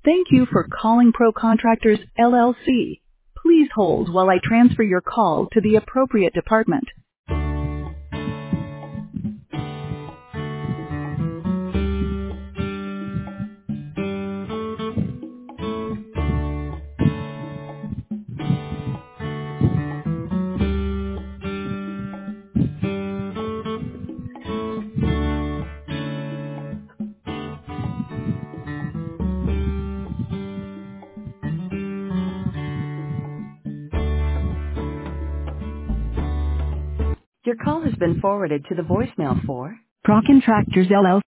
Thank you for calling Pro Contractors LLC. Please hold while I transfer your call to the appropriate department. Your call has been forwarded to the voicemail for Pro Contractors LLC.